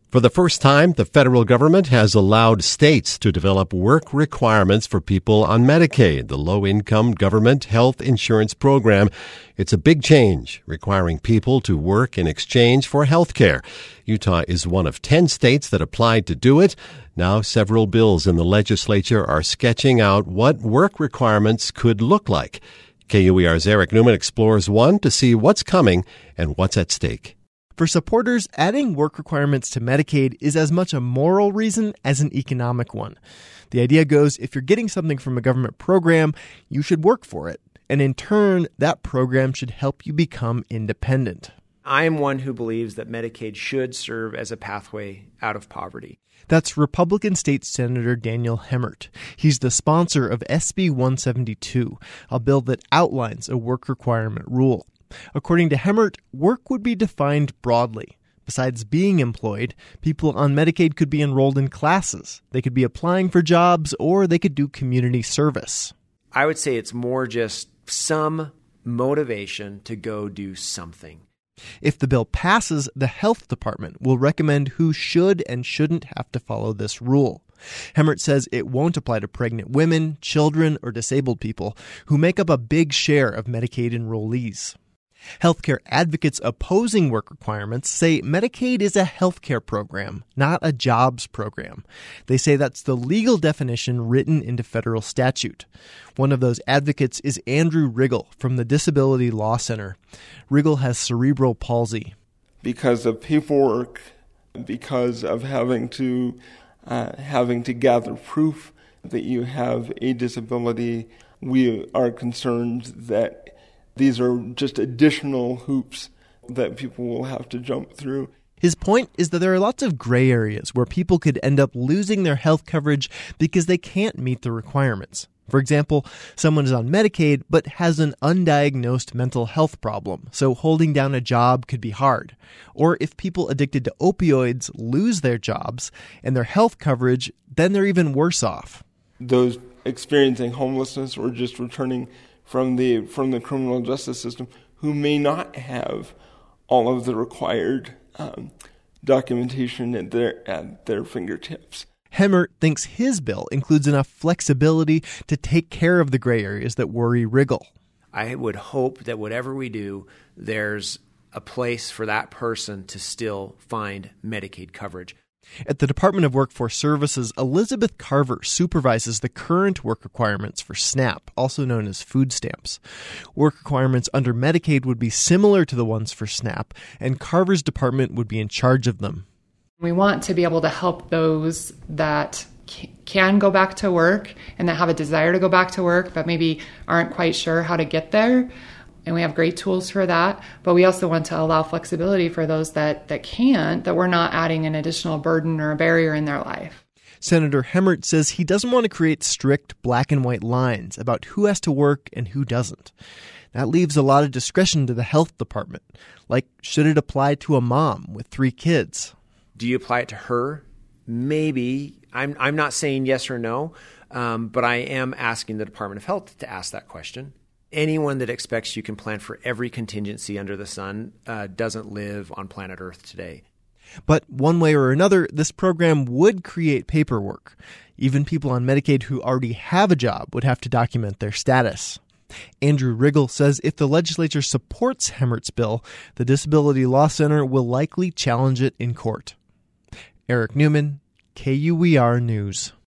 For the first time, the federal government has allowed states to develop work requirements for people on Medicaid, the low-income government health insurance program. It's a big change, requiring people to work in exchange for health care. Utah is one of 10 states that applied to do it. Now several bills in the legislature are sketching out what work requirements could look like. KUER's Eric Newman explores one to see what's coming and what's at stake. For supporters, adding work requirements to Medicaid is as much a moral reason as an economic one. The idea goes, if you're getting something from a government program, you should work for it. And in turn, that program should help you become independent. I am one who believes that Medicaid should serve as a pathway out of poverty. That's Republican State Senator Daniel Hemert. He's the sponsor of SB 172, a bill that outlines a work requirement rule. According to Hemert, work would be defined broadly. Besides being employed, people on Medicaid could be enrolled in classes. They could be applying for jobs, or they could do community service. I would say it's more just some motivation to go do something. If the bill passes, the health department will recommend who should and shouldn't have to follow this rule. Hemert says it won't apply to pregnant women, children, or disabled people who make up a big share of Medicaid enrollees. Healthcare advocates opposing work requirements say Medicaid is a healthcare program, not a jobs program. They say that's the legal definition written into federal statute. One of those advocates is Andrew Riggle from the Disability Law Center. Riggle has cerebral palsy. Because of paperwork, because of having to gather proof that you have a disability, we are concerned that these are just additional hoops that people will have to jump through. His point is that there are lots of gray areas where people could end up losing their health coverage because they can't meet the requirements. For example, someone is on Medicaid but has an undiagnosed mental health problem, so holding down a job could be hard. Or if people addicted to opioids lose their jobs and their health coverage, then they're even worse off. Those experiencing homelessness or just returning from the criminal justice system who may not have all of the required documentation at their fingertips. Hemert thinks his bill includes enough flexibility to take care of the gray areas that worry Riggle. I would hope that whatever we do, there's a place for that person to still find Medicaid coverage. At the Department of Workforce Services, Elizabeth Carver supervises the current work requirements for SNAP, also known as food stamps. Work requirements under Medicaid would be similar to the ones for SNAP, and Carver's department would be in charge of them. We want to be able to help those that can go back to work and that have a desire to go back to work, but maybe aren't quite sure how to get there. And we have great tools for that. But we also want to allow flexibility for those that can't, that we're not adding an additional burden or a barrier in their life. Senator Hemert says he doesn't want to create strict black and white lines about who has to work and who doesn't. That leaves a lot of discretion to the health department. Like, should it apply to a mom with 3 kids? Do you apply it to her? Maybe. I'm not saying yes or no, but I am asking the Department of Health to ask that question. Anyone that expects you can plan for every contingency under the sun doesn't live on planet Earth today. But one way or another, this program would create paperwork. Even people on Medicaid who already have a job would have to document their status. Andrew Riggle says if the legislature supports Hemert's bill, the Disability Law Center will likely challenge it in court. Eric Newman, KUER News.